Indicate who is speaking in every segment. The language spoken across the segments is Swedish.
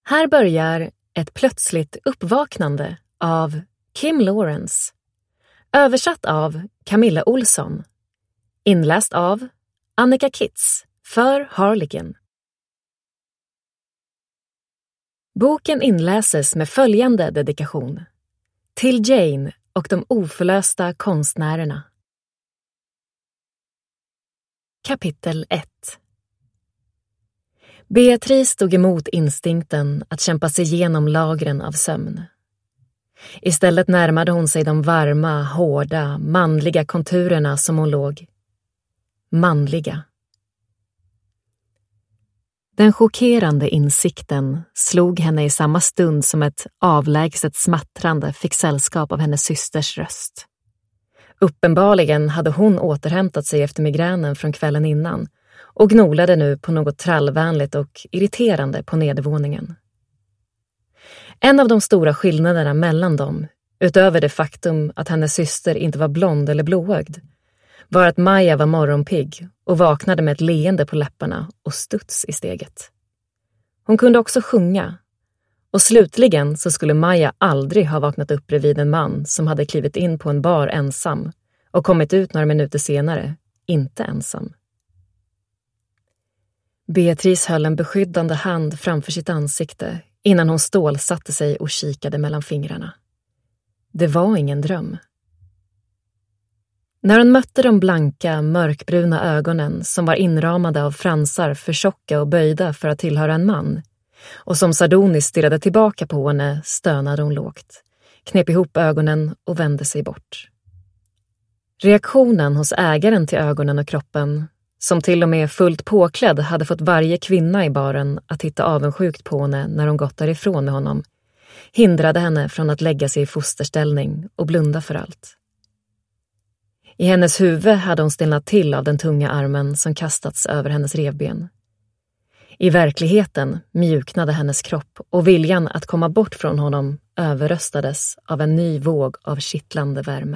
Speaker 1: Här börjar ett plötsligt uppvaknande av Kim Lawrence. Översatt av Camilla Olsson. Inläst av Annika Kitz för Harlequin. Boken inläses med följande dedikation. Till Jane och de oförlösta konstnärerna. Kapitel 1. Beatrice stod emot instinkten att kämpa sig igenom lagren av sömn. Istället närmade hon sig de varma, hårda, manliga konturerna som hon låg. Manliga. Den chockerande insikten slog henne i samma stund som ett avlägset smattrande fick sällskap av hennes systers röst. Uppenbarligen hade hon återhämtat sig efter migränen från kvällen innan och gnolade nu på något trallvänligt och irriterande på nedervåningen. En av de stora skillnaderna mellan dem, utöver det faktum att hennes syster inte var blond eller blåögd, var att Maja var morgonpigg och vaknade med ett leende på läpparna och studs i steget. Hon kunde också sjunga, och slutligen så skulle Maja aldrig ha vaknat upp bredvid en man som hade klivit in på en bar ensam och kommit ut några minuter senare, inte ensam. Beatrice höll en beskyddande hand framför sitt ansikte innan hon stålsatte sig och kikade mellan fingrarna. Det var ingen dröm. När hon mötte de blanka, mörkbruna ögonen som var inramade av fransar för tjocka och böjda för att tillhöra en man och som sardoniskt stirrade tillbaka på henne stönade hon lågt, knep ihop ögonen och vände sig bort. Reaktionen hos ägaren till ögonen och kroppen, som till och med fullt påklädd hade fått varje kvinna i baren att titta avundsjukt på henne när hon gått därifrån med honom, hindrade henne från att lägga sig i fosterställning och blunda för allt. I hennes huvud hade hon stelnat till av den tunga armen som kastats över hennes revben. I verkligheten mjuknade hennes kropp och viljan att komma bort från honom överröstades av en ny våg av kittlande värme.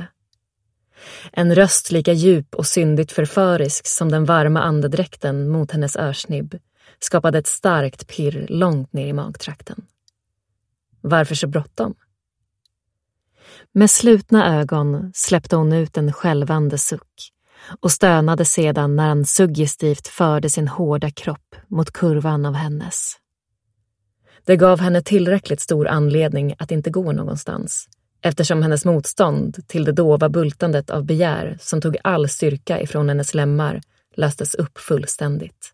Speaker 1: En röst lika djup och syndigt förförisk som den varma andedräkten mot hennes örsnibb skapade ett starkt pirr långt ner i magtrakten. Varför så bråttom? Med slutna ögon släppte hon ut en skälvande suck och stönade sedan när han suggestivt förde sin hårda kropp mot kurvan av hennes. Det gav henne tillräckligt stor anledning att inte gå någonstans, eftersom hennes motstånd till det dova bultandet av begär som tog all styrka ifrån hennes lemmar löstes upp fullständigt.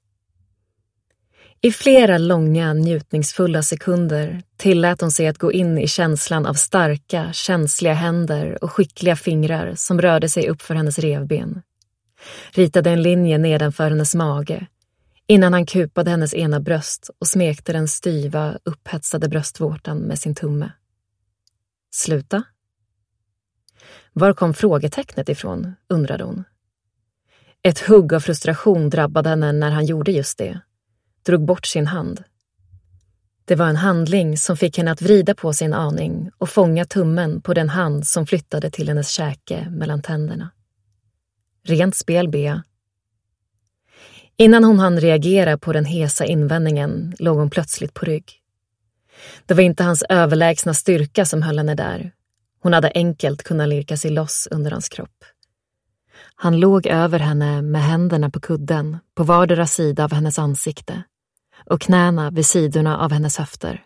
Speaker 1: I flera långa, njutningsfulla sekunder tillät hon sig att gå in i känslan av starka, känsliga händer och skickliga fingrar som rörde sig upp för hennes revben. Ritade en linje nedanför hennes mage, innan han kupade hennes ena bröst och smekte den styva, upphetsade bröstvårtan med sin tumme. Sluta? Var kom frågetecknet ifrån, undrade hon. Ett hugg av frustration drabbade henne när han gjorde just det. Drog bort sin hand. Det var en handling som fick henne att vrida på sin aning och fånga tummen på den hand som flyttade till hennes käke mellan tänderna. Rent spel, Bea. Innan hon hann reagera på den hesa invändningen låg hon plötsligt på rygg. Det var inte hans överlägsna styrka som höll henne där. Hon hade enkelt kunnat lirka sig loss under hans kropp. Han låg över henne med händerna på kudden på vardera sida av hennes ansikte och knäna vid sidorna av hennes höfter.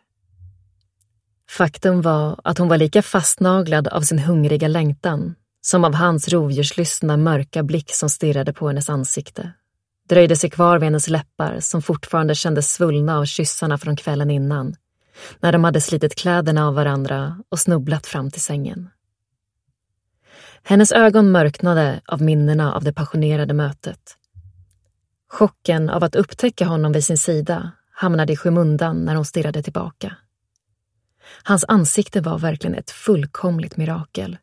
Speaker 1: Faktum var att hon var lika fastnaglad av sin hungriga längtan som av hans rovdjurslystna mörka blick som stirrade på hennes ansikte. Dröjde sig kvar vid hennes läppar som fortfarande kändes svullna av kyssarna från kvällen innan, när de hade slitit kläderna av varandra och snubblat fram till sängen. Hennes ögon mörknade av minnena av det passionerade mötet. Chocken av att upptäcka honom vid sin sida hamnade i skymundan när hon stirrade tillbaka. Hans ansikte var verkligen ett fullkomligt mirakel.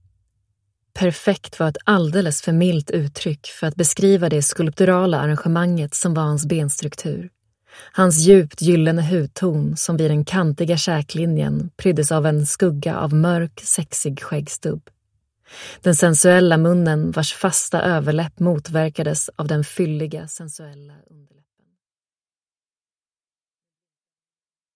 Speaker 1: Perfekt var ett alldeles för milt uttryck för att beskriva det skulpturala arrangemanget som var hans benstruktur. Hans djupt gyllene hudton som vid den kantiga käklinjen pryddes av en skugga av mörk, sexig skäggstubb. Den sensuella munnen vars fasta överläpp motverkades av den fylliga, sensuella underläppen.